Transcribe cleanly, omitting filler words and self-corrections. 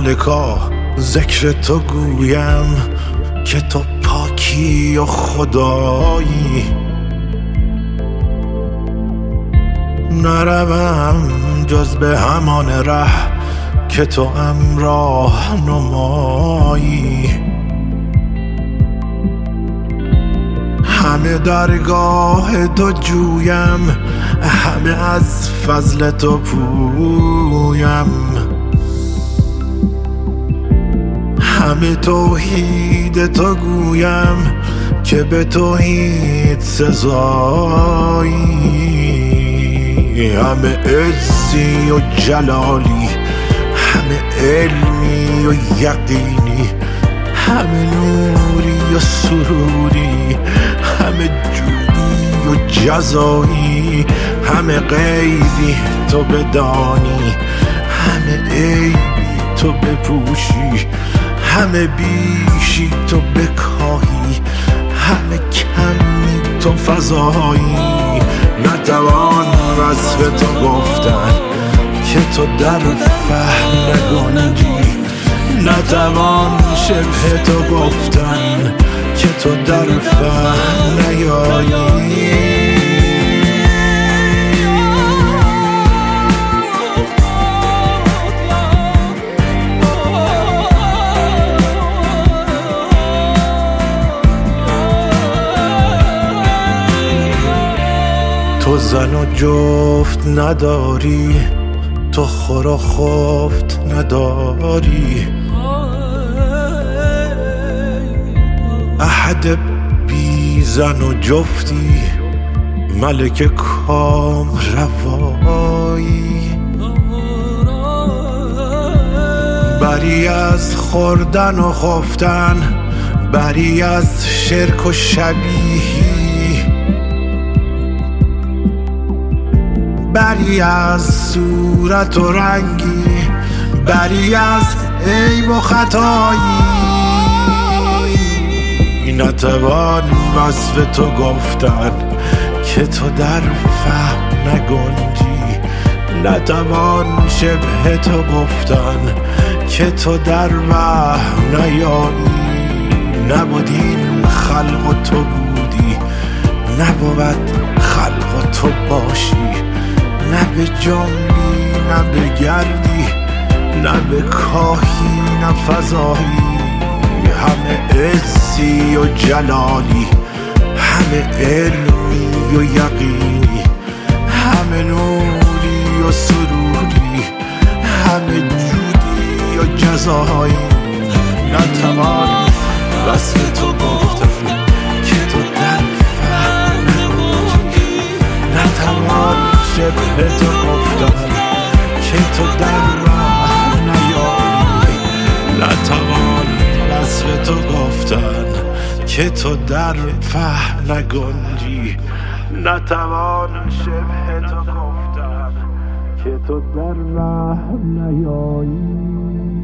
ملکا ذکر تو گویم که تو پاکی و خدایی. نروم جز به همان ره که تو راه نمایی. همه درگاه تو جویم، همه از فضل تو پویم. همه توحید تو گویم که به توحید سزایی. همه عزی و جلالی، همه علمی و یقینی، همه نوری و سروری، همه جودی و جزایی. همه غیبی تو بدانی، همه عیبی تو بپوشی، همه بیشی تو بکاهی، همه کمی تو فضایی. نتوان وصف تو گفتن که تو در فهم نگنجی، نتوان شبه تو گفتن که تو در فهم نیایی. تو زن و جفت نداری، تو خور و خفت نداری، احد بی زن و جفتی، ملک کام روایی. بری از خوردن و خفتن، بری از شرک و شبیهی، بری از صورت و رنگی، بری از عیب و خطایی. نتوان وصف تو گفتن که تو در فهم نگنجی، نتوان شبه تو گفتن که تو در وهم نیایی. نبود این خلق و تو بودی، نبود خلق و تو باشی. نه به جنبی نه به گردی، نه به کاهی نه فضایی. همه عزی و جلالی، همه علمی و یقینی، همه نوری و سروری، همه جودی و جزایی. نتوان وصف تو گفتن که تو در فهم نگنجی، نتوان شبه تو گفتن که تو در راه نیایی. نتوان وصف تو گفتن که تو در فهم نگنجی، نتوان شبه تو گفتن که تو در راه نیایی.